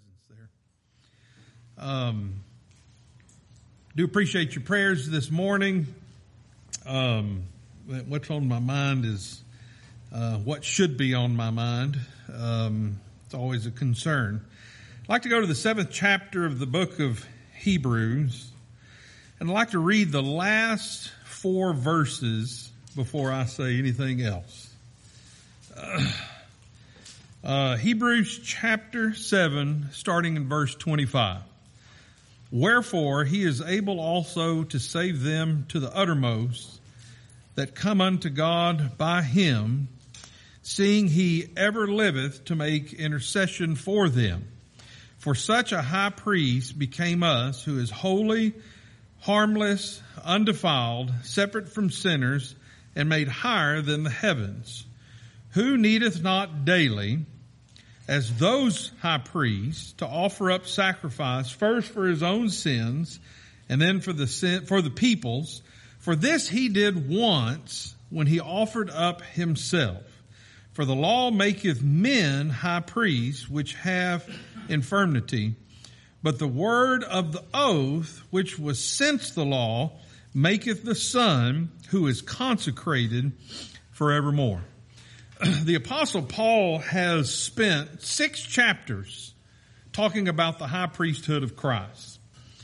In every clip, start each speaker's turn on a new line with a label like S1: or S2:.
S1: presence there. Do appreciate your prayers this morning. What's on my mind is what should be on my mind. It's always a concern. I'd like to go to the 7th chapter of the book of Hebrews, and I'd like to read the last 4 verses before I say anything else. Hebrews chapter 7, starting in verse 25. Wherefore he is able also to save them to the uttermost that come unto God by him, seeing he ever liveth to make intercession for them. For such a high priest became us, who is holy, harmless, undefiled, separate from sinners, and made higher than the heavens, who needeth not daily, as those high priests, to offer up sacrifice first for his own sins, and then for the people's. For this he did once, when he offered up himself. For the law maketh men high priests, which have infirmity. But the word of the oath, which was since the law, maketh the Son, who is consecrated forevermore. The Apostle Paul has spent 6 chapters talking about the high priesthood of Christ.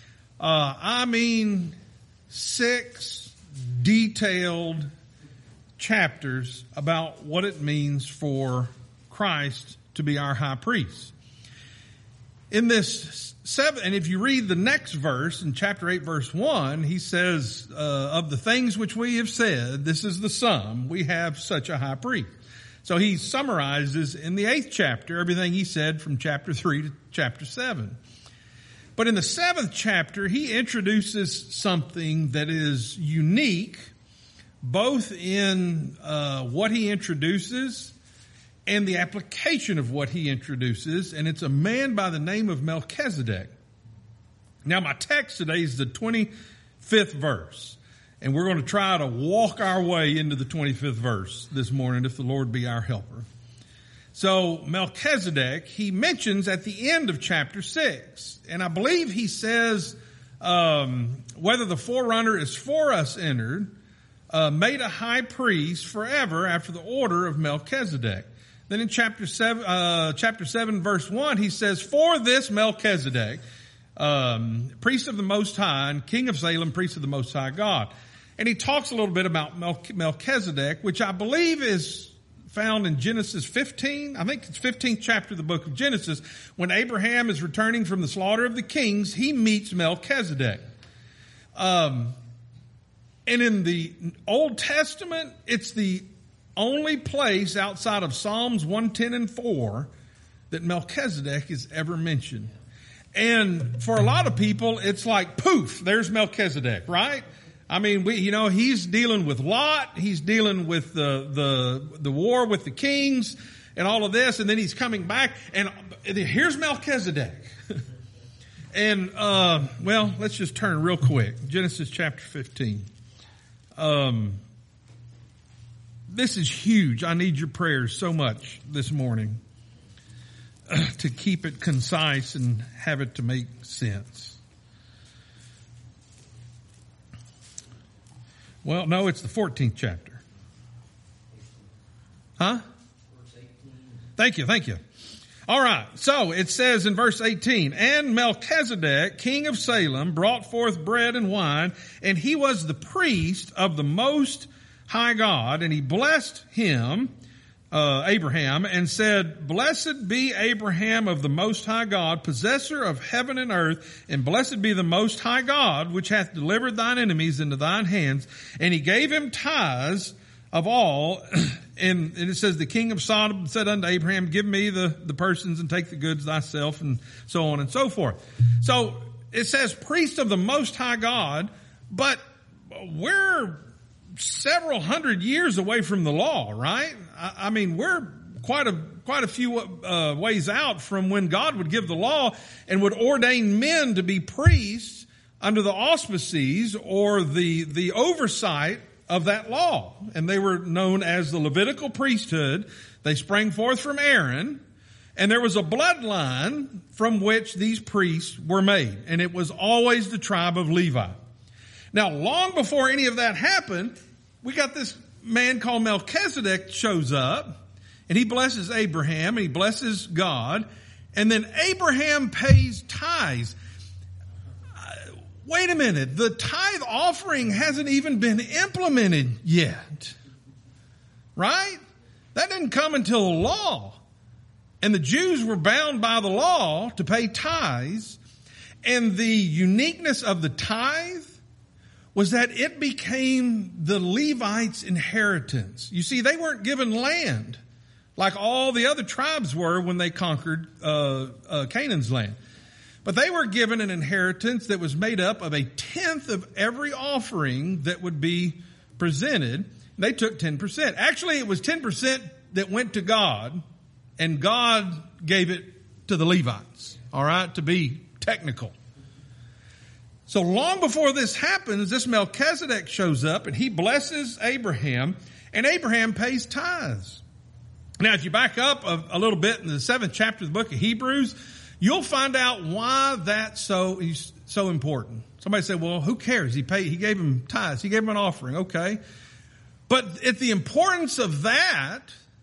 S1: 6 detailed chapters about what it means for Christ to be our high priest. In this 7, and if you read the next verse in chapter 8 verse 1, he says, of the things which we have said, this is the sum, we have such a high priest. So he summarizes in the 8th chapter everything he said from chapter 3 to chapter 7. But in the 7th chapter, he introduces something that is unique, both in what he introduces and the application of what he introduces, and it's a man by the name of Melchizedek. Now, my text today is the 25th verse, and we're going to try to walk our way into the 25th verse this morning, if the Lord be our helper. So Melchizedek, he mentions at the end of chapter 6, and I believe he says, whether the forerunner is for us entered, made a high priest forever after the order of Melchizedek. Then in chapter 7 verse 1, he says, for this Melchizedek, priest of the Most High and king of Salem, priest of the Most High God. And he talks a little bit about Melchizedek, which I believe is found in Genesis 15. I think it's 15th chapter of the book of Genesis. When Abraham is returning from the slaughter of the kings, he meets Melchizedek. And in the Old Testament, it's the only place outside of Psalms 110 and 4 that Melchizedek is ever mentioned. And for a lot of people, it's like, poof, there's Melchizedek, right? I mean, he's dealing with Lot, he's dealing with the war with the kings and all of this, and then he's coming back, and here's Melchizedek. And, let's just turn real quick. Genesis chapter 15. This is huge. I need your prayers so much this morning to keep it concise and have it to make sense. Well, no, it's the 14th chapter. Huh? Thank you. All right. So it says in verse 18, and Melchizedek, king of Salem, brought forth bread and wine, and he was the priest of the Most High God, and he blessed him, Abraham, and said, blessed be Abraham of the Most High God, possessor of heaven and earth, and blessed be the Most High God, which hath delivered thine enemies into thine hands. And he gave him tithes of all. And it says, the king of Sodom said unto Abraham, give me the persons and take the goods thyself, and so on and so forth. So it says priest of the Most High God, but we're several hundred years away from the law, right? I mean, we're quite a few ways out from when God would give the law and would ordain men to be priests under the auspices or the oversight of that law. And they were known as the Levitical priesthood. They sprang forth from Aaron, And there was a bloodline from which these priests were made. And it was always the tribe of Levi. Now, long before any of that happened, we got this man called Melchizedek shows up. And he blesses Abraham and he blesses God. And then Abraham pays tithes. Wait a minute. The tithe offering hasn't even been implemented yet. Right? That didn't come until the law. And the Jews were bound by the law to pay tithes. And the uniqueness of the tithe was that it became the Levites' inheritance. You see, they weren't given land like all the other tribes were when they conquered Canaan's land. But they were given an inheritance that was made up of 1/10 of every offering that would be presented. They took 10%. Actually, it was 10% that went to God, and God gave it to the Levites, all right, to be technical. So long before this happens, this Melchizedek shows up, and he blesses Abraham, and Abraham pays tithes. Now, if you back up a little bit in the 7th chapter of the book of Hebrews, you'll find out why that's so important. Somebody said, well, who cares? He gave him tithes. He gave him an offering. Okay. But the importance of that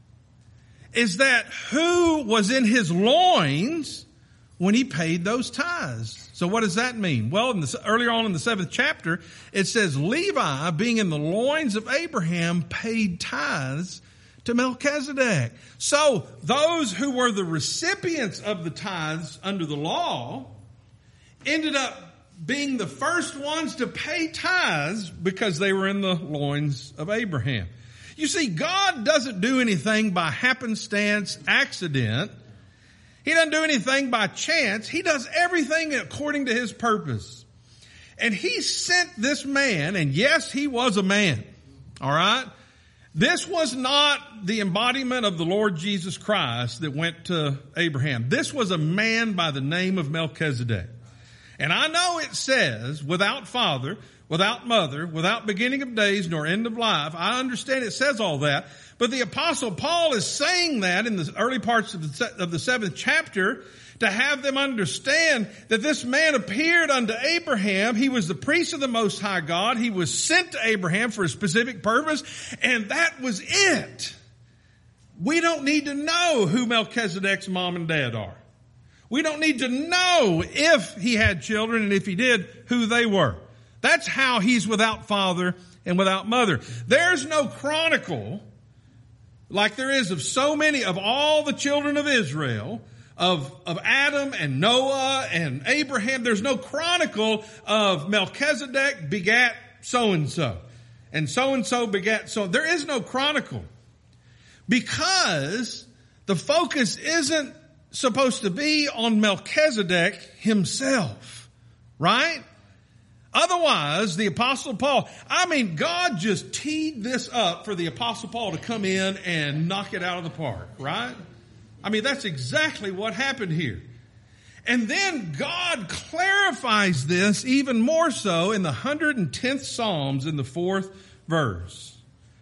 S1: is that who was in his loins when he paid those tithes? So what does that mean? Well, earlier on in the 7th chapter, it says Levi, being in the loins of Abraham, paid tithes to Melchizedek. So those who were the recipients of the tithes under the law ended up being the first ones to pay tithes because they were in the loins of Abraham. You see, God doesn't do anything by happenstance, accident. He doesn't do anything by chance. He does everything according to his purpose. And he sent this man, and yes, he was a man. All right? This was not the embodiment of the Lord Jesus Christ that went to Abraham. This was a man by the name of Melchizedek. And I know it says, without father, without mother, without beginning of days, nor end of life. I understand it says all that. But the Apostle Paul is saying that in the early parts of the 7th chapter to have them understand that this man appeared unto Abraham. He was the priest of the Most High God. He was sent to Abraham for a specific purpose, and that was it. We don't need to know who Melchizedek's mom and dad are. We don't need to know if he had children, and if he did, who they were. That's how he's without father and without mother. There's no chronicle like there is of so many of all the children of Israel, of Adam and Noah and Abraham. There's no chronicle of Melchizedek begat so-and-so, and so-and-so begat so. There is no chronicle because the focus isn't supposed to be on Melchizedek himself, right? Otherwise, the Apostle Paul, God just teed this up for the Apostle Paul to come in and knock it out of the park, right? That's exactly what happened here. And then God clarifies this even more so in the 110th Psalms in the 4th verse.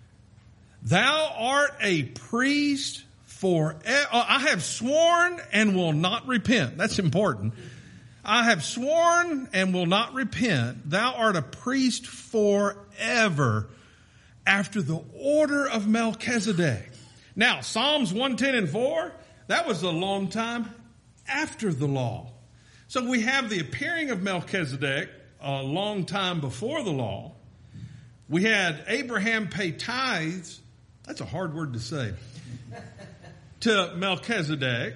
S1: Thou art a priest forever. I have sworn and will not repent. That's important. I have sworn and will not repent. Thou art a priest forever after the order of Melchizedek. Now, Psalms 110 and 4, that was a long time after the law. So we have the appearing of Melchizedek a long time before the law. We had Abraham pay tithes. That's a hard word to say. To Melchizedek.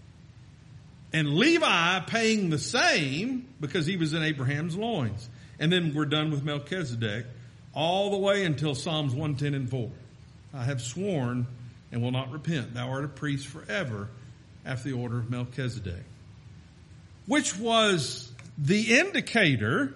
S1: And Levi paying the same because he was in Abraham's loins. And then we're done with Melchizedek all the way until Psalms 110 and 4. I have sworn and will not repent. Thou art a priest forever after the order of Melchizedek. Which was the indicator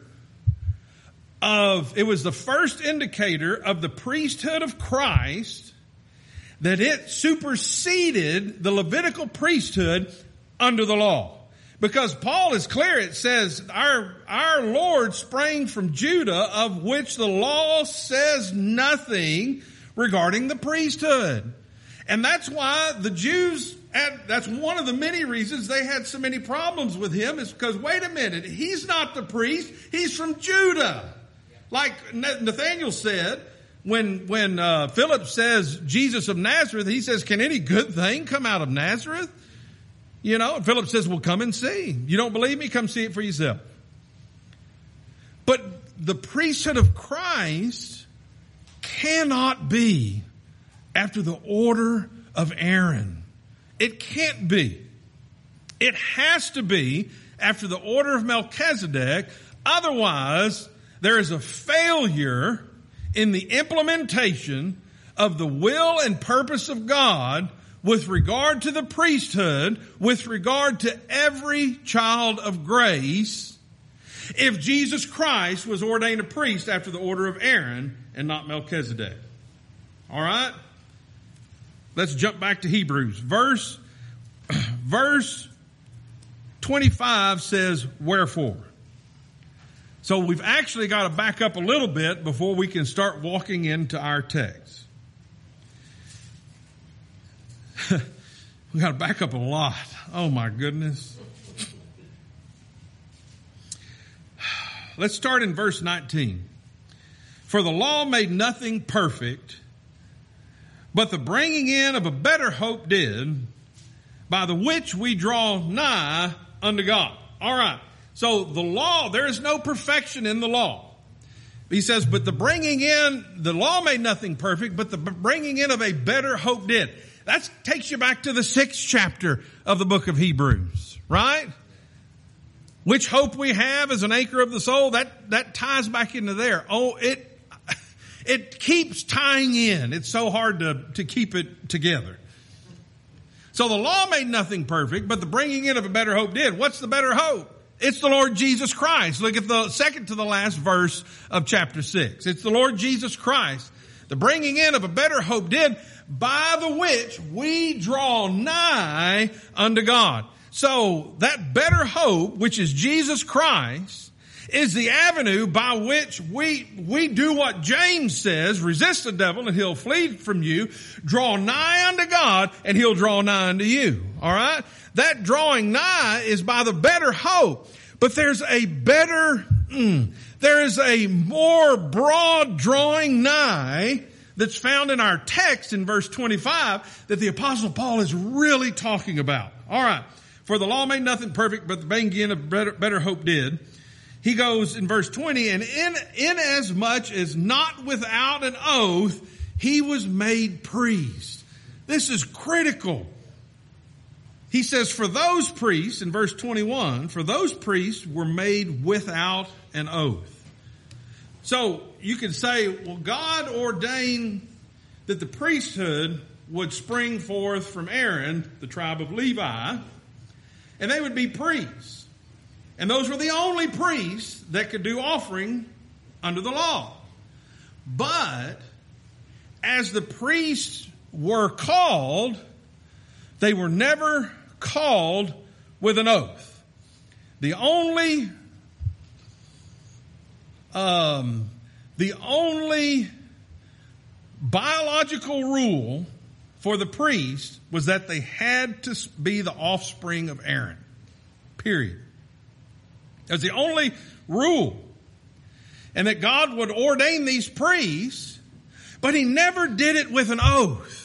S1: it was the first indicator of the priesthood of Christ, that it superseded the Levitical priesthood under the law. Because Paul is clear, it says, our Lord sprang from Judah, of which the law says nothing regarding the priesthood. And that's why the Jews that's one of the many reasons they had so many problems with him, is because, wait a minute, he's not the priest, he's from Judah. Like Nathanael said, when Philip says Jesus of Nazareth, he says, can any good thing come out of Nazareth? You know, and Philip says, well, come and see. You don't believe me? Come see it for yourself. But the priesthood of Christ cannot be after the order of Aaron. It can't be. It has to be after the order of Melchizedek. Otherwise, there is a failure in the implementation of the will and purpose of God with regard to the priesthood, with regard to every child of grace, if Jesus Christ was ordained a priest after the order of Aaron and not Melchizedek. All right? Let's jump back to Hebrews. Verse 25 says, wherefore. So we've actually got to back up a little bit before we can start walking into our text. We got to back up a lot. Oh my goodness. Let's start in verse 19. For the law made nothing perfect, but the bringing in of a better hope did, by the which we draw nigh unto God. All right. So the law, there is no perfection in the law. He says, but the law made nothing perfect, but the bringing in of a better hope did. That takes you back to the 6th chapter of the book of Hebrews, right? Which hope we have as an anchor of the soul, that ties back into there. Oh, it keeps tying in. It's so hard to keep it together. So the law made nothing perfect, but the bringing in of a better hope did. What's the better hope? It's the Lord Jesus Christ. Look at the second to the last verse of chapter 6. It's the Lord Jesus Christ. The bringing in of a better hope did, by the which we draw nigh unto God. So that better hope, which is Jesus Christ, is the avenue by which we do what James says: resist the devil and he'll flee from you. Draw nigh unto God and he'll draw nigh unto you. All right? That drawing nigh is by the better hope. But there is a more broad drawing nigh that's found in our text in verse 25 that the Apostle Paul is really talking about. All right. For the law made nothing perfect, but the bringing in of better hope did. He goes in verse 20, and in as much as not without an oath, he was made priest. This is critical. He says, for those priests, in verse 21, for those priests were made without an oath. So you could say, well, God ordained that the priesthood would spring forth from Aaron, the tribe of Levi, and they would be priests. And those were the only priests that could do offering under the law. But as the priests were called, they were never called with an oath. The only biological rule for the priest was that they had to be the offspring of Aaron. Period. That's the only rule. And that God would ordain these priests, but he never did it with an oath.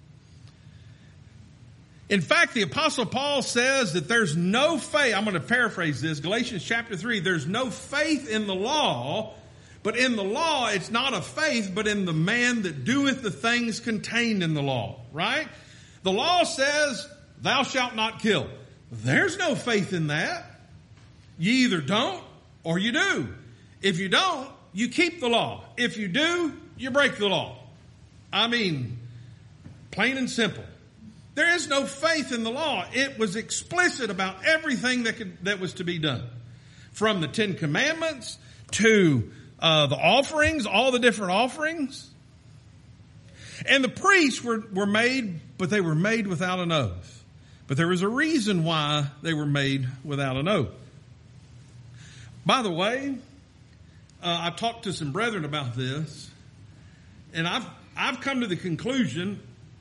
S1: In fact, the Apostle Paul says that there's no faith. I'm going to paraphrase this. Galatians chapter 3, there's no faith in the law, but in the law it's not of faith, but in the man that doeth the things contained in the law, right? The law says, thou shalt not kill. There's no faith in that. You either don't or you do. If you don't, you keep the law. If you do, you break the law. I mean, plain and simple. There is no faith in the law. It was explicit about everything that was to be done. From the 10 Commandments to the offerings, all the different offerings. And the priests were made, but they were made without an oath. But there was a reason why they were made without an oath. By the way, I talked to some brethren about this, and I've come to the conclusion,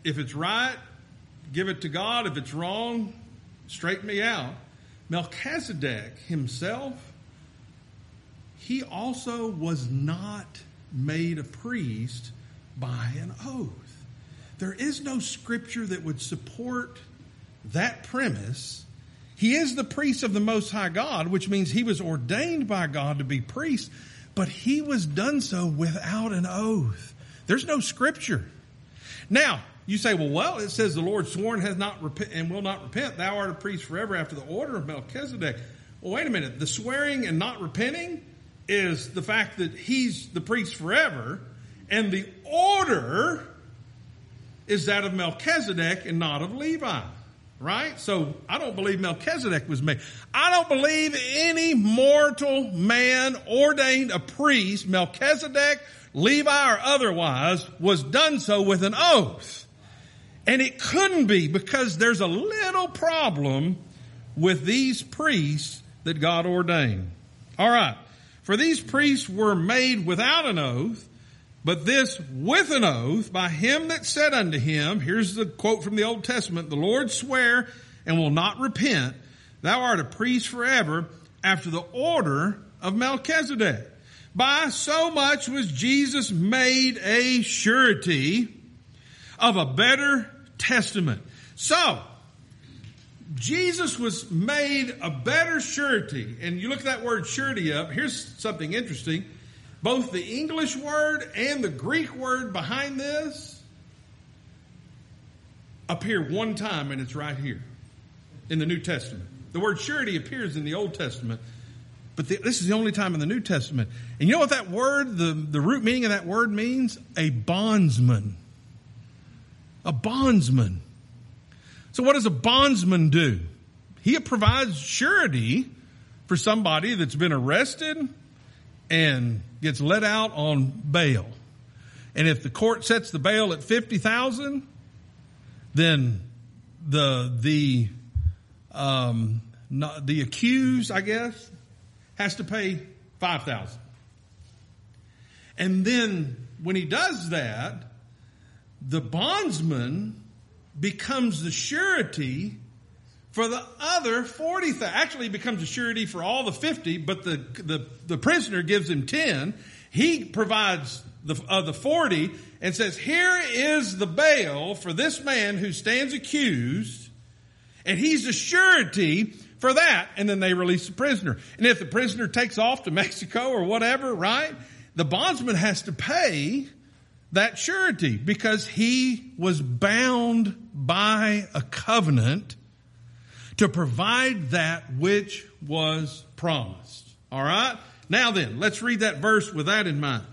S1: If it's right, give it to God. If it's wrong, straighten me out. Melchizedek himself, he also was not made a priest by an oath. There is no scripture that would support that premise. He is the priest of the Most High God, which means he was ordained by God to be priest, but he was done so without an oath. There's no scripture. Now, you say, well, it says the Lord swore and has not and will not repent. Thou art a priest forever after the order of Melchizedek. Well, wait a minute. The swearing and not repenting is the fact that he's the priest forever, and the order is that of Melchizedek and not of Levi. Right? So I don't believe Melchizedek was made. I don't believe any mortal man ordained a priest, Melchizedek, Levi, or otherwise, was done so with an oath. And it couldn't be, because there's a little problem with these priests that God ordained. All right. For these priests were made without an oath, but this with an oath by him that said unto him, here's the quote from the Old Testament, the Lord sware and will not repent, thou art a priest forever after the order of Melchizedek. By so much was Jesus made a surety of a better testament. So, Jesus was made a better surety. And you look that word surety up, here's something interesting. Both the English word and the Greek word behind this appear one time, and it's right here in the New Testament. The word surety appears in the Old Testament, but this is the only time in the New Testament. And you know what that word, the root meaning of that word means? A bondsman. A bondsman. So what does a bondsman do? He provides surety for somebody that's been arrested and gets let out on bail. And if the court sets the bail at $50,000, then the accused, I guess, has to pay $5,000. And then when he does that, the bondsman becomes the surety for the other 40,000. Actually, he becomes a surety for all the 50, but the prisoner gives him 10. He provides the 40 and says, here is the bail for this man who stands accused, and he's a surety for that. And then they release the prisoner. And if the prisoner takes off to Mexico or whatever, right, the bondsman has to pay that surety because he was bound by a covenant to provide that which was promised. All right? Now then, let's read that verse with that in mind.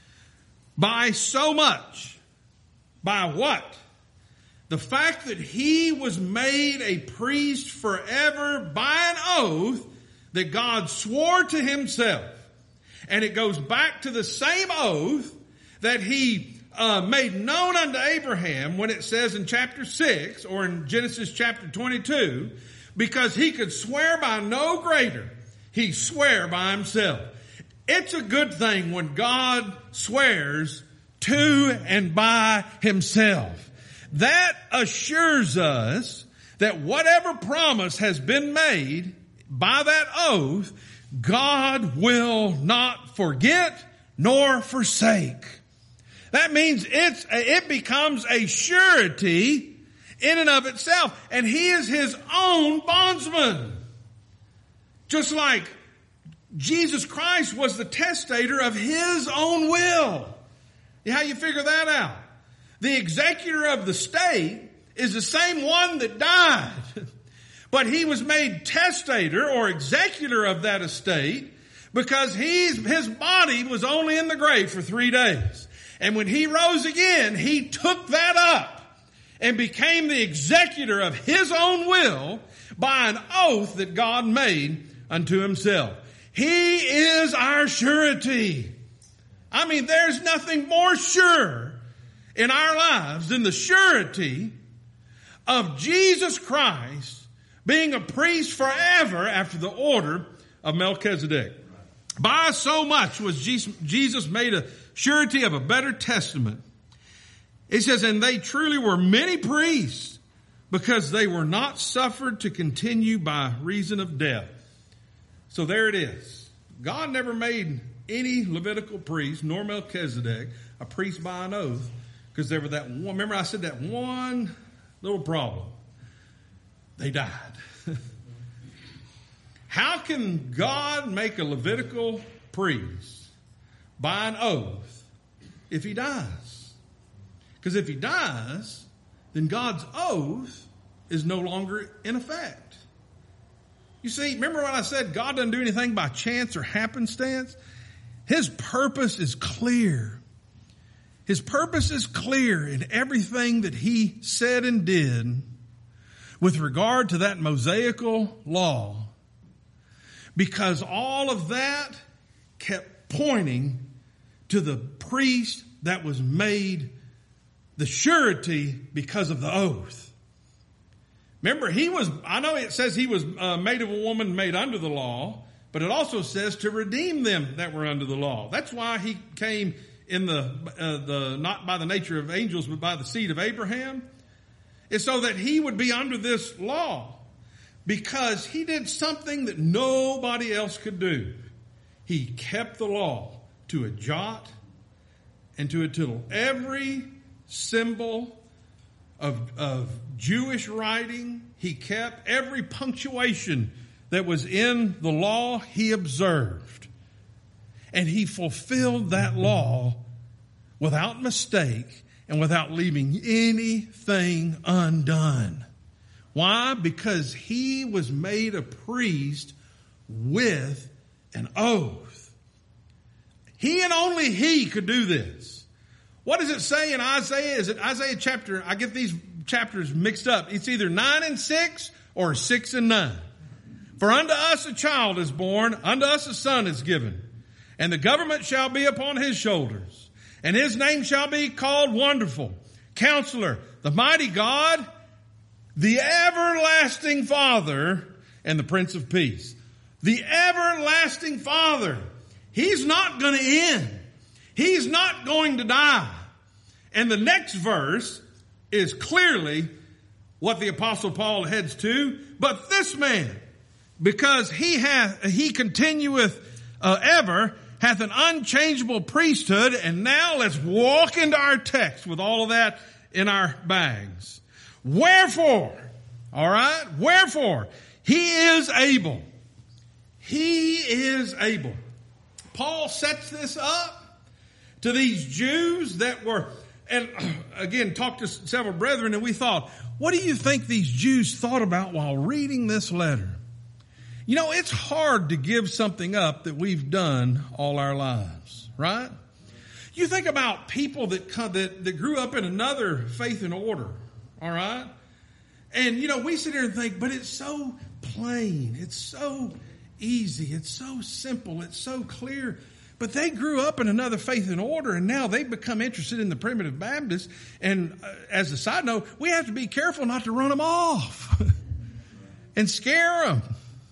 S1: By so much. By what? The fact that he was made a priest forever by an oath that God swore to himself. And it goes back to the same oath that he made known unto Abraham when it says in chapter 6 or in Genesis chapter 22, because he could swear by no greater, he swore by himself. It's a good thing when God swears to and by himself. That assures us that whatever promise has been made by that oath, God will not forget nor forsake. That means it becomes a surety in and of itself. And he is his own bondsman. Just like Jesus Christ was the testator of his own will. How you figure that out? The executor of the state is the same one that died. But he was made testator or executor of that estate because his body was only in the grave for 3 days. And when he rose again, he took that up and became the executor of his own will by an oath that God made unto himself. He is our surety. I mean, there's nothing more sure in our lives than the surety of Jesus Christ being a priest forever after the order of Melchizedek. By so much was Jesus made a surety of a better testament. It says, and they truly were many priests, because they were not suffered to continue by reason of death. So there it is. God never made any Levitical priest, nor Melchizedek, a priest by an oath, because there was that one. Remember I said that one little problem. They died. How can God make a Levitical priest by an oath if he dies? Because if he dies, then God's oath is no longer in effect. You see, remember when I said God doesn't do anything by chance or happenstance? His purpose is clear. His purpose is clear in everything that he said and did with regard to that Mosaical law, because all of that kept pointing to the priest that was made the surety because of the oath. Remember, I know it says he was made of a woman made under the law, but it also says to redeem them that were under the law. That's why he came in not by the nature of angels, but by the seed of Abraham. It's so that he would be under this law, because he did something that nobody else could do. He kept the law to a jot and to a tittle. Every symbol of Jewish writing he kept. Every punctuation that was in the law he observed. And he fulfilled that law without mistake and without leaving anything undone. Why? Because he was made a priest with an oath. He and only he could do this. What does it say in Isaiah? Is it Isaiah chapter? I get these chapters mixed up. It's either 9 and 6 or 6 and 9. For unto us a child is born, unto us a son is given, and the government shall be upon his shoulders, and his name shall be called Wonderful, Counselor, the Mighty God, the Everlasting Father, and the Prince of Peace. The Everlasting Father. He's not going to end. He's not going to die. And the next verse is clearly what the Apostle Paul heads to. But this man, because he continueth ever, hath an unchangeable priesthood. And now let's walk into our text with all of that in our bags. Wherefore, all right, wherefore, he is able. He is able. Paul sets this up to these Jews that were, and again, talked to several brethren, and we thought, what do you think these Jews thought about while reading this letter? You know, it's hard to give something up that we've done all our lives, right? You think about people that grew up in another faith and order, all right? And, you know, we sit here and think, but it's so plain, it's so easy, it's so simple, it's so clear. But they grew up in another faith and order, and now they've become interested in the Primitive Baptists. And as a side note, we have to be careful not to run them off and scare them.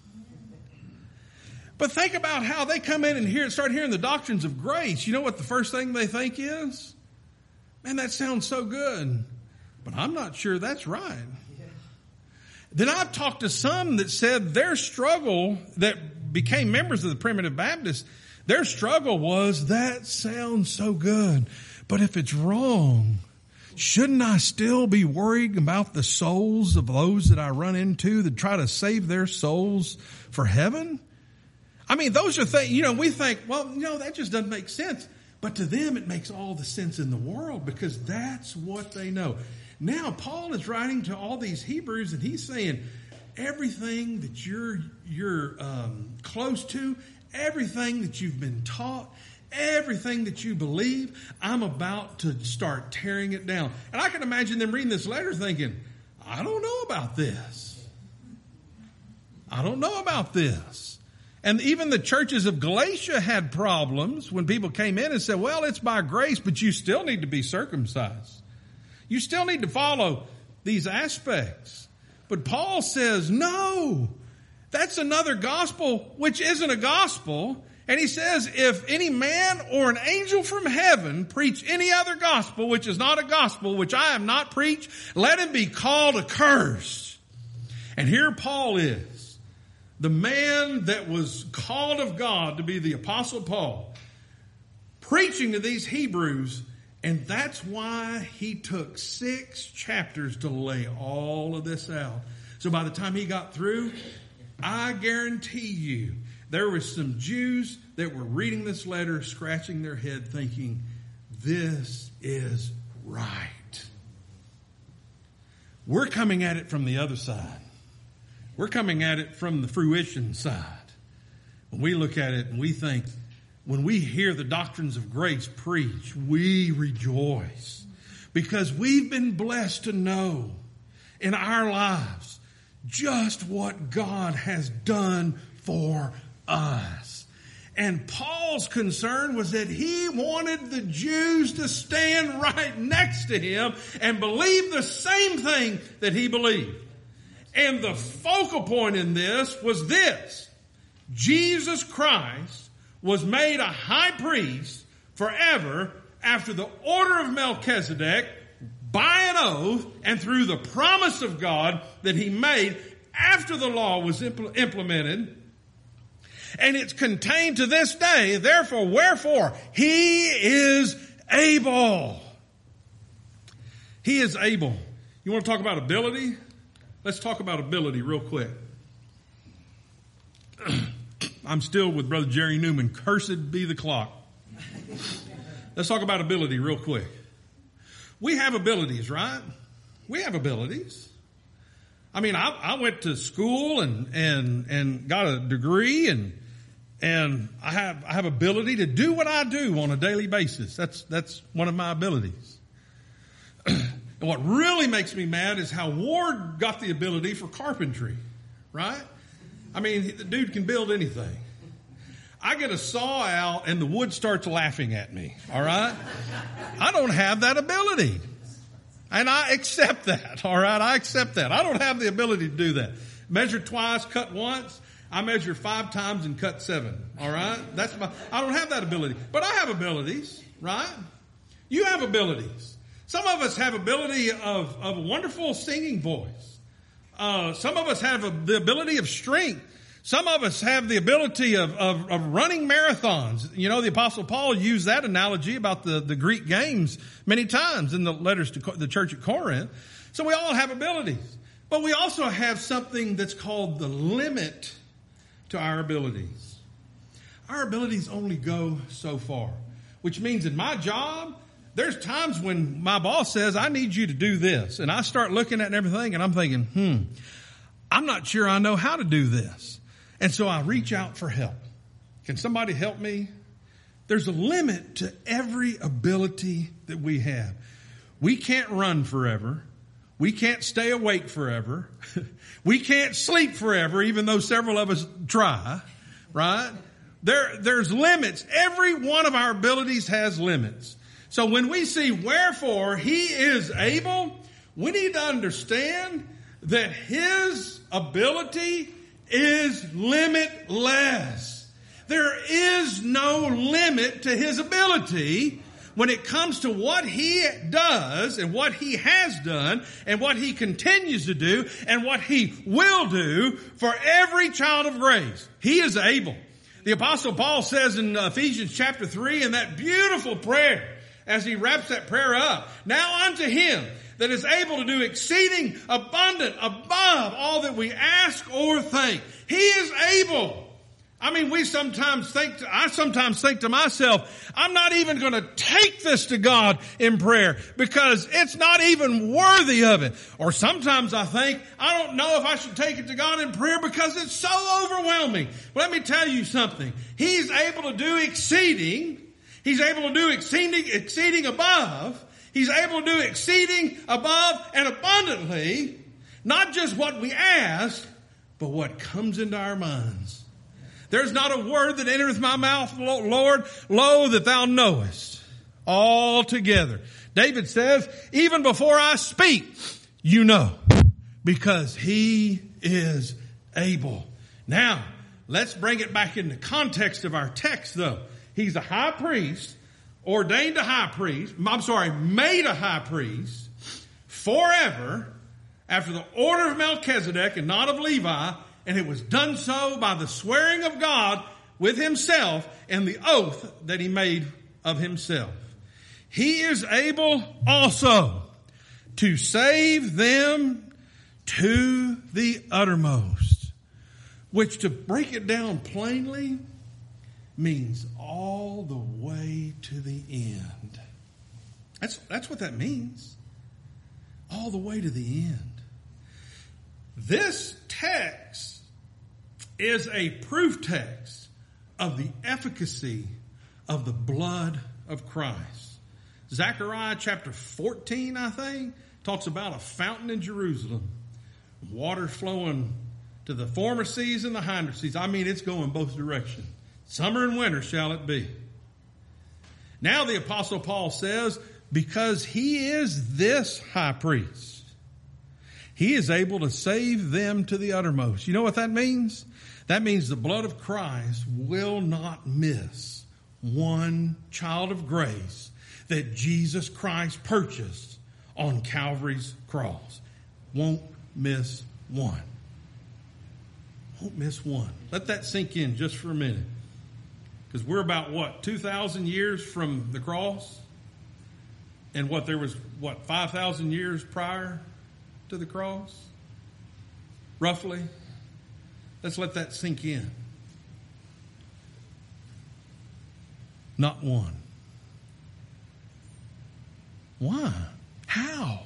S1: But think about how they come in and start hearing the doctrines of grace. You know what the first thing they think is? Man, that sounds so good, but I'm not sure that's right. Yeah. Then I've talked to some that said their struggle, that became members of the Primitive Baptists, their struggle was, that sounds so good, but if it's wrong, shouldn't I still be worried about the souls of those that I run into that try to save their souls for heaven? I mean, those are things, you know, we think, well, you know, that just doesn't make sense. But to them, it makes all the sense in the world, because that's what they know. Now, Paul is writing to all these Hebrews, and he's saying, everything that you're close to, everything that you've been taught, everything that you believe, I'm about to start tearing it down. And I can imagine them reading this letter thinking, I don't know about this. I don't know about this. And even the churches of Galatia had problems when people came in and said, well, it's by grace, but you still need to be circumcised. You still need to follow these aspects. But Paul says, no, that's another gospel, which isn't a gospel. And he says, if any man or an angel from heaven preach any other gospel, which is not a gospel, which I have not preached, let him be called accursed. And here Paul is, the man that was called of God to be the Apostle Paul, preaching to these Hebrews. And that's why he took 6 chapters to lay all of this out. So by the time he got through, I guarantee you, there were some Jews that were reading this letter, scratching their head, thinking, this is right. We're coming at it from the other side. We're coming at it from the fruition side. When we look at it and we think, when we hear the doctrines of grace preached, we rejoice because we've been blessed to know in our lives just what God has done for us. And Paul's concern was that he wanted the Jews to stand right next to him and believe the same thing that he believed. And the focal point in this was this: Jesus Christ was made a high priest forever after the order of Melchizedek by an oath and through the promise of God that he made after the law was implemented. And it's contained to this day. Therefore, wherefore, he is able. He is able. You want to talk about ability? Let's talk about ability real quick. I'm still with Brother Jerry Newman. Cursed be the clock. Let's talk about ability real quick. We have abilities, right? We have abilities. I mean, I went to school and got a degree and I have ability to do what I do on a daily basis. That's one of my abilities. And what really makes me mad is how Ward got the ability for carpentry, right? I mean, the dude can build anything. I get a saw out and the wood starts laughing at me, all right? I don't have that ability. And I accept that, all right? I accept that. I don't have the ability to do that. Measure twice, cut once. I measure 5 times and cut 7, all right? I don't have that ability. But I have abilities, right? You have abilities. Some of us have ability of a wonderful singing voice. Some of us have the ability of strength. Some of us have the ability of running marathons. You know, the Apostle Paul used that analogy about the Greek games many times in the letters to the church at Corinth. So we all have abilities. But we also have something that's called the limit to our abilities. Our abilities only go so far, which means in my job, there's times when my boss says, I need you to do this. And I start looking at everything and I'm thinking, I'm not sure I know how to do this. And so I reach out for help. Can somebody help me? There's a limit to every ability that we have. We can't run forever. We can't stay awake forever. We can't sleep forever, even though several of us try, right? There's limits. Every one of our abilities has limits. So when we see wherefore he is able, we need to understand that his ability is limitless. There is no limit to his ability when it comes to what he does and what he has done and what he continues to do and what he will do for every child of grace. He is able. The Apostle Paul says in Ephesians chapter 3 in that beautiful prayer, as he wraps that prayer up, now unto him that is able to do exceeding abundant above all that we ask or think. He is able. I mean, I sometimes think to myself, I'm not even going to take this to God in prayer because it's not even worthy of it. Or sometimes I think, I don't know if I should take it to God in prayer because it's so overwhelming. But let me tell you something. He's able to do exceeding. He's able to do exceeding above. He's able to do exceeding above and abundantly, not just what we ask, but what comes into our minds. There's not a word that entereth my mouth, Lord, lo, that thou knowest altogether. David says, even before I speak, you know, because he is able. Now, let's bring it back into context of our text though. He's a high priest, made a high priest forever after the order of Melchizedek and not of Levi, and it was done so by the swearing of God with himself and the oath that he made of himself. He is able also to save them to the uttermost, which, to break it down plainly, means all the way to the end. That's what that means. All the way to the end. This text is a proof text of the efficacy of the blood of Christ. Zechariah chapter 14, I think, talks about a fountain in Jerusalem. Water flowing to the former seas and the hinder seas. I mean, it's going both directions. Summer and winter shall it be. Now the Apostle Paul says, because he is this high priest, he is able to save them to the uttermost. You know what that means? That means the blood of Christ will not miss one child of grace that Jesus Christ purchased on Calvary's cross. Won't miss one. Won't miss one. Let that sink in just for a minute. Because we're about, 2,000 years from the cross? And there was, 5,000 years prior to the cross? Roughly. Let's let that sink in. Not one. Why? How?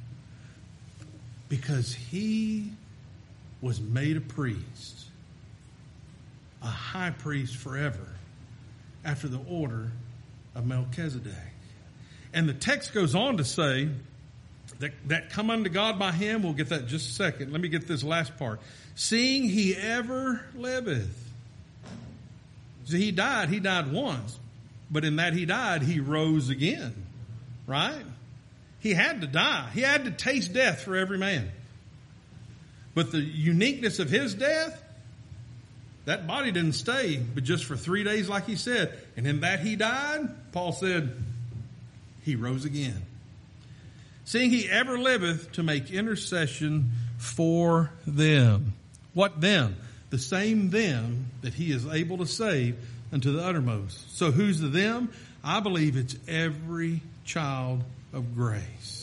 S1: Because he was made a priest, a high priest forever, after the order of Melchizedek. And the text goes on to say that come unto God by him. We'll get that in just a second. Let me get this last part. Seeing he ever liveth. See, he died once, but in that he died, he rose again. Right? He had to die. He had to taste death for every man. But the uniqueness of his death, that body didn't stay, but just for 3 days, like he said. And in that he died, Paul said, he rose again. Seeing he ever liveth to make intercession for them. What them? The same them that he is able to save unto the uttermost. So who's the them? I believe it's every child of grace.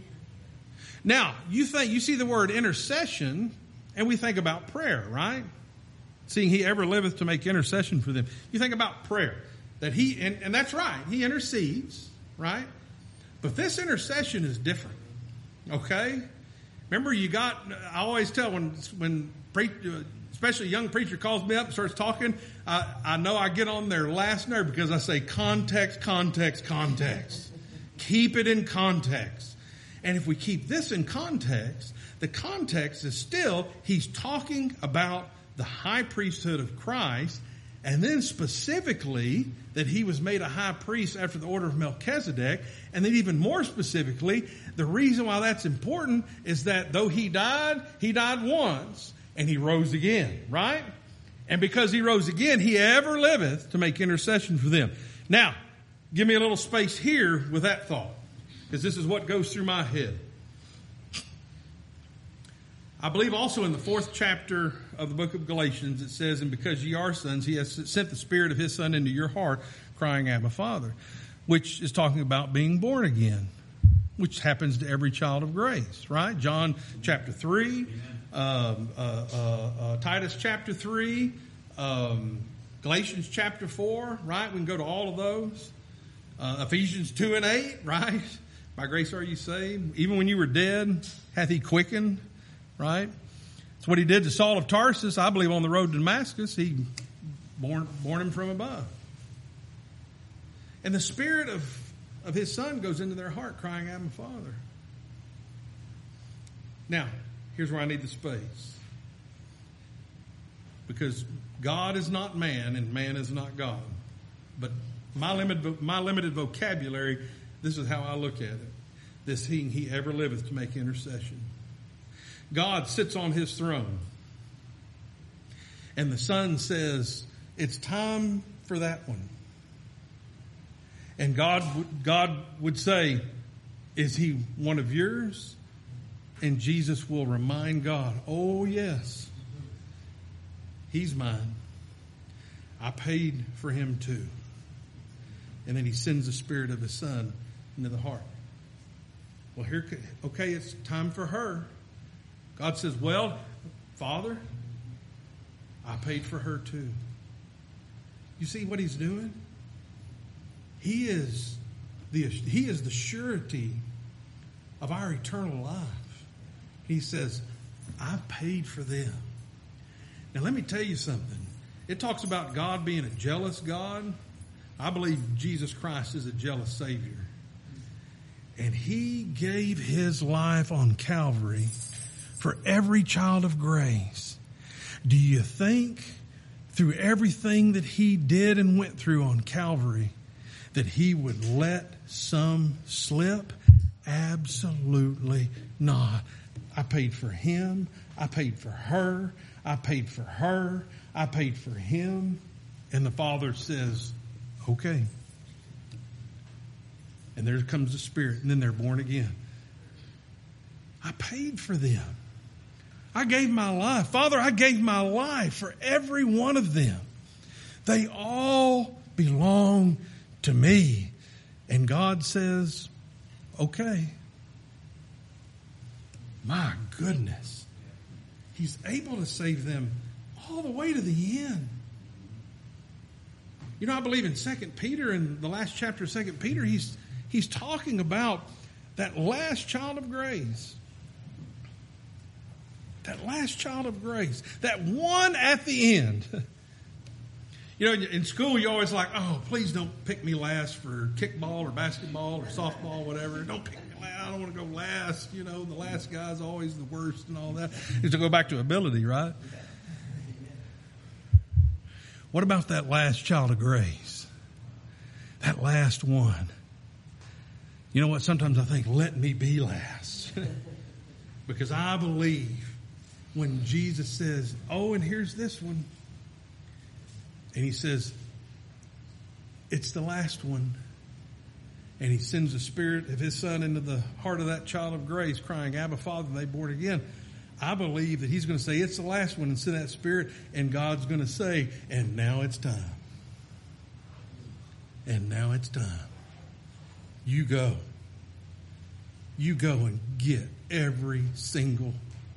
S1: Now, you see the word intercession, and we think about prayer, right? Seeing he ever liveth to make intercession for them. You think about prayer. That and that's right, he intercedes, right? But this intercession is different. Okay? Remember, I always tell when especially a young preacher calls me up and starts talking, I know I get on their last nerve because I say context, context, context. Keep it in context. And if we keep this in context, the context is still, he's talking about the high priesthood of Christ, and then specifically that he was made a high priest after the order of Melchizedek, and then even more specifically, the reason why that's important is that though he died once, and he rose again, right? And because he rose again, he ever liveth to make intercession for them. Now, give me a little space here with that thought, because this is what goes through my head. I believe also in the 4th chapter of the book of Galatians, it says, and because ye are sons, he has sent the Spirit of his Son into your heart, crying, Abba, Father, which is talking about being born again, which happens to every child of grace, right? John chapter 3, Titus chapter 3, Galatians chapter 4, right? We can go to all of those. Ephesians 2 and 8, right? By grace are you saved. Even when you were dead, hath he quickened, right? That's what he did to Saul of Tarsus, I believe, on the road to Damascus. He born him from above. And the Spirit of his Son goes into their heart, crying, Abba, Father. Now, here's where I need the space. Because God is not man and man is not God. But my limited vocabulary, this is how I look at it. This he ever liveth to make intercession. God sits on his throne. And the son says, it's time for that one. And God would say, is he one of yours? And Jesus will remind God, oh yes, he's mine. I paid for him too. And then he sends the Spirit of his Son into the heart. Well, okay, it's time for her. God says, well, Father, I paid for her too. You see what he's doing? He is the surety of our eternal life. He says, I've paid for them. Now let me tell you something. It talks about God being a jealous God. I believe Jesus Christ is a jealous Savior. And he gave his life on Calvary for every child of grace. Do you think through everything that he did and went through on Calvary that he would let some slip? Absolutely not. I paid for him. I paid for her. I paid for her. I paid for him. And the Father says, okay. And there comes the Spirit, and then they're born again. I paid for them. I gave my life. Father, I gave my life for every one of them. They all belong to me. And God says, okay. My goodness. He's able to save them all the way to the end. You know, I believe in 2 Peter, in the last chapter of 2 Peter, he's talking about that last child of grace. That last child of grace. That one at the end. You know, in school, you always like, oh, please don't pick me last for kickball or basketball or softball, whatever. Don't pick me last. I don't want to go last. You know, the last guy's always the worst and all that. It's to go back to ability, right? What about that last child of grace? That last one. You know what? Sometimes I think, let me be last. Because I believe when Jesus says, oh, and here's this one. And he says, it's the last one. And he sends the Spirit of his Son into the heart of that child of grace, crying, Abba, Father, and they born again. I believe that he's going to say, it's the last one, and send that Spirit, and God's going to say, and now it's time. And now it's time. You go. You go and get every single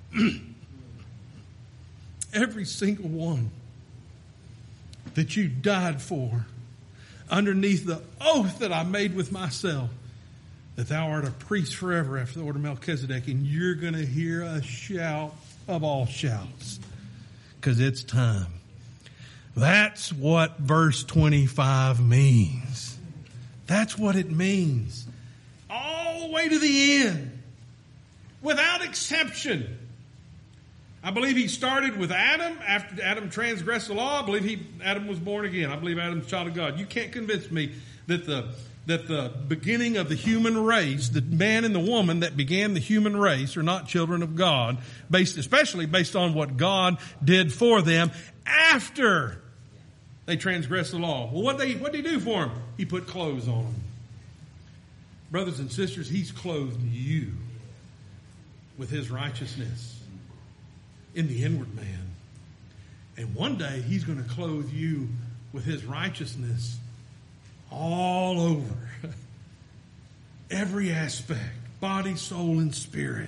S1: one that you died for underneath the oath that I made with myself, that thou art a priest forever after the order of Melchizedek, and you're going to hear a shout of all shouts because it's time. That's what verse 25 means. That's what it means. All the way to the end, without exception. I believe he started with Adam. After Adam transgressed the law, I believe Adam was born again. I believe Adam's a child of God. You can't convince me that the beginning of the human race, the man and the woman that began the human race, are not children of God, especially based on what God did for them after they transgressed the law. Well, what did he do for them? He put clothes on them. Brothers and sisters, he's clothed you with his righteousness in the inward man. And one day he's going to clothe you with his righteousness all over. Every aspect, body, soul, and spirit.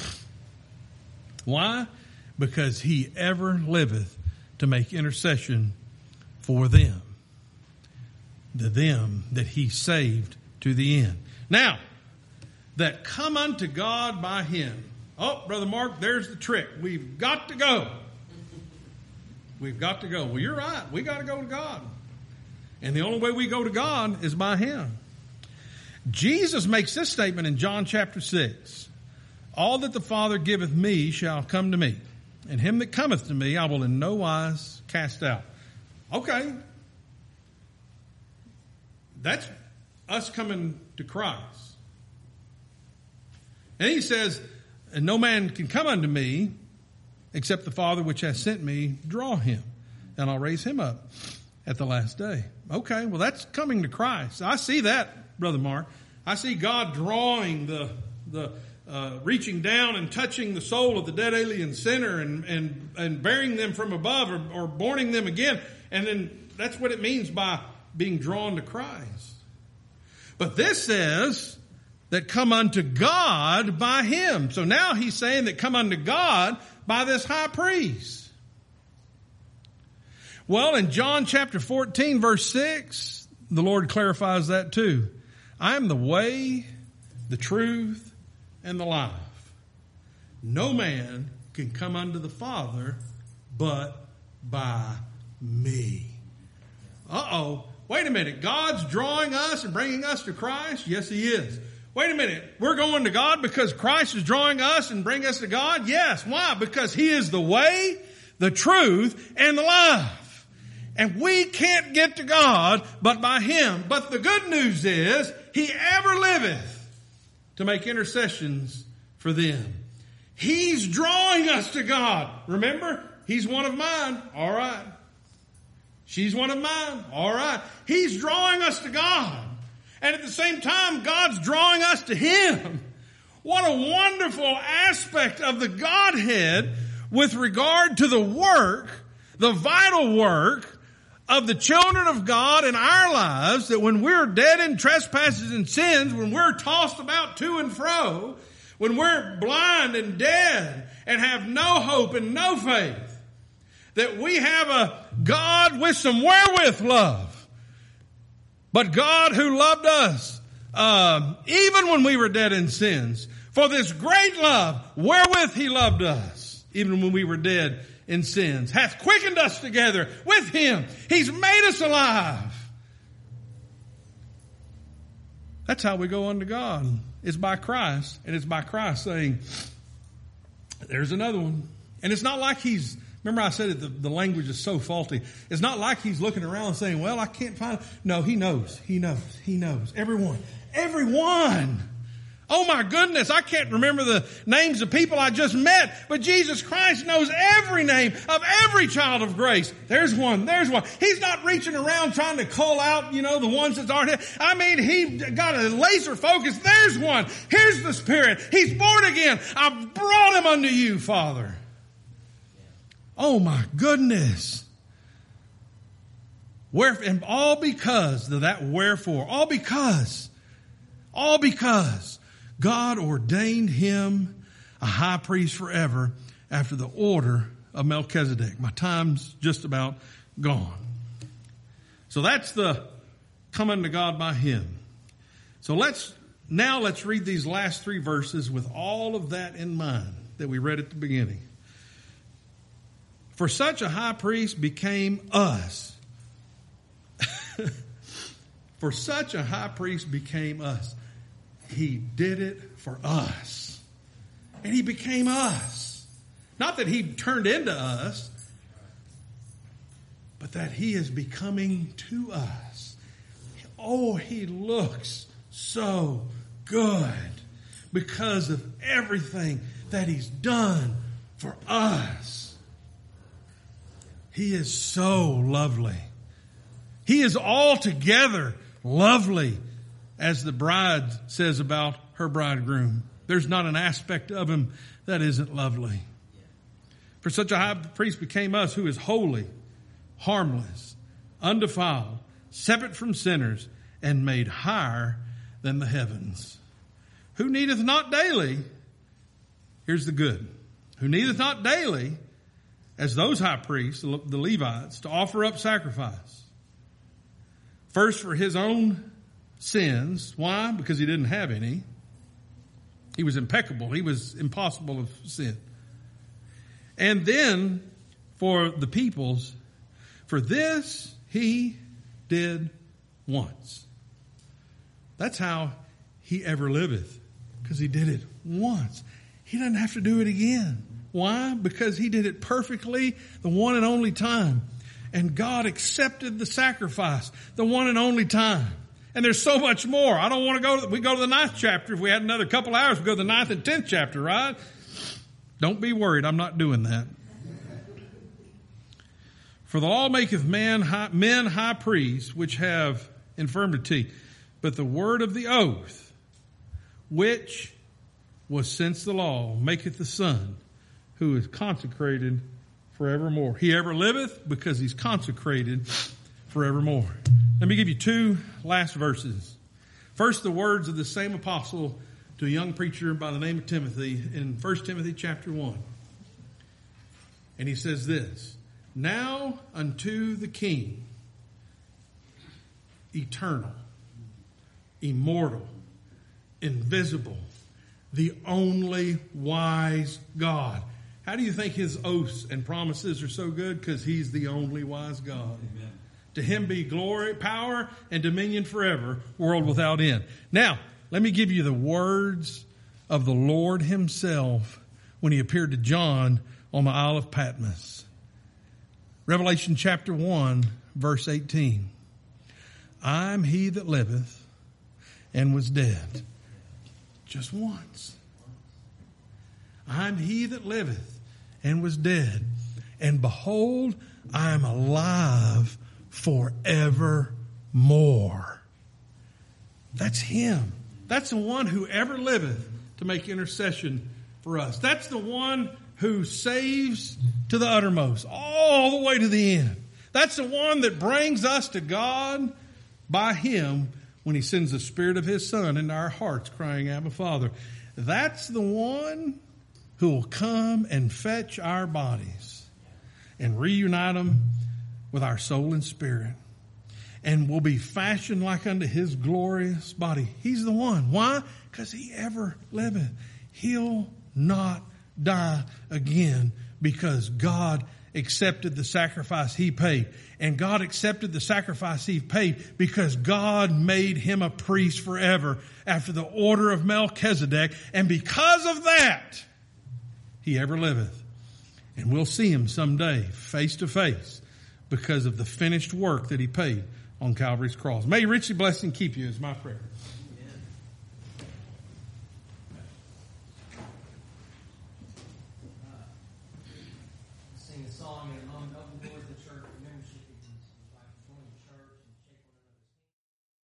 S1: Why? Because he ever liveth to make intercession for them. The them that he saved to the end. Now, that come unto God by him. Oh, Brother Mark, there's the trick. We've got to go. We've got to go. Well, you're right. We got to go to God. And the only way we go to God is by him. Jesus makes this statement in John chapter 6. All that the Father giveth me shall come to me. And him that cometh to me I will in no wise cast out. Okay. That's us coming to Christ. And he says, and no man can come unto me except the Father which hath sent me draw him. and I'll raise him up at the last day. Okay, well, that's coming to Christ. I see that, Brother Mark. I see God drawing reaching down and touching the soul of the dead alien sinner and bearing them from above or borning them again. And then that's what it means by being drawn to Christ. But this says that come unto God by him. So now he's saying that come unto God by this high priest. Well, in John chapter 14, verse 6, the Lord clarifies that too. I am the way, the truth, and the life. No man can come unto the Father but by me. Wait a minute. God's drawing us and bringing us to Christ? Yes, he is. Wait a minute. We're going to God because Christ is drawing us and bringing us to God? Yes. Why? Because he is the way, the truth, and the life. And we can't get to God but by him. But the good news is he ever liveth to make intercessions for them. He's drawing us to God. Remember? He's one of mine. All right. She's one of mine. All right. He's drawing us to God. And at the same time, God's drawing us to him. What a wonderful aspect of the Godhead with regard to the work, the vital work of the children of God in our lives, that when we're dead in trespasses and sins, when we're tossed about to and fro, when we're blind and dead and have no hope and no faith, that we have a God with some wherewith love. But God who loved us, even when we were dead in sins, for this great love wherewith he loved us, even when we were dead in sins, hath quickened us together with him. He's made us alive. That's how we go unto God. It's by Christ, and it's by Christ saying, there's another one. And it's not like he's, remember I said the language is so faulty. It's not like he's looking around and saying, well, I can't find it. No, he knows. He knows. He knows. Everyone. Everyone. Oh my goodness, I can't remember the names of people I just met, but Jesus Christ knows every name of every child of grace. There's one. There's one. He's not reaching around trying to call out, the ones that aren't here. I mean, he got a laser focus. There's one. Here's the Spirit. He's born again. I've brought him unto you, Father. Oh my goodness. And all because of that wherefore. All because God ordained him a high priest forever after the order of Melchizedek. My time's just about gone. So that's the coming to God by him. So let's read these last three verses with all of that in mind that we read at the beginning. For such a high priest became us. For such a high priest became us. He did it for us. And he became us. Not that he turned into us, but that he is becoming to us. Oh, he looks so good because of everything that he's done for us. He is so lovely. He is altogether lovely, as the bride says about her bridegroom. There's not an aspect of him that isn't lovely. For such a high priest became us, who is holy, harmless, undefiled, separate from sinners, and made higher than the heavens. Who needeth not daily, here's the good, who needeth not daily, as those high priests, the Levites, to offer up sacrifice. First for his own sins. Why? Because he didn't have any. He was impeccable. He was impossible of sin. And then for the people's, for this he did once. That's how he ever liveth. Because he did it once. He doesn't have to do it again. Why? Because he did it perfectly the one and only time. And God accepted the sacrifice the one and only time. And there's so much more. I don't want to go, we go to the 9th chapter. If we had another couple hours, we'd go to the 9th and 10th chapter, right? Don't be worried. I'm not doing that. For the law maketh men high priests, which have infirmity, but the word of the oath, which was since the law, maketh the Son, who is consecrated forevermore. He ever liveth, because he's consecrated forevermore. Let me give you two last verses. First, the words of the same apostle to a young preacher by the name of Timothy in 1 Timothy chapter 1. And he says this, now unto the King, eternal, immortal, invisible, the only wise God. How do you think his oaths and promises are so good? Because he's the only wise God. Amen. To him be glory, power, and dominion forever, world without end. Now, let me give you the words of the Lord himself when he appeared to John on the Isle of Patmos. Revelation chapter 1, verse 18. I'm he that liveth and was dead. Just once. I'm he that liveth and was dead. And behold, I am alive forevermore. That's him. That's the one who ever liveth to make intercession for us. That's the one who saves to the uttermost, all the way to the end. That's the one that brings us to God by him when he sends the Spirit of his Son into our hearts, crying, Abba, Father. That's the one who will come and fetch our bodies and reunite them with our soul and spirit, and will be fashioned like unto his glorious body. He's the one. Why? Because he ever liveth. He'll not die again, because God accepted the sacrifice he paid. And God accepted the sacrifice he paid because God made him a priest forever after the order of Melchizedek. And because of that, he ever liveth. And we'll see him someday face to face because of the finished work that he paid on Calvary's cross. May he richly bless and keep you is my prayer.
S2: Sing a song in a moment.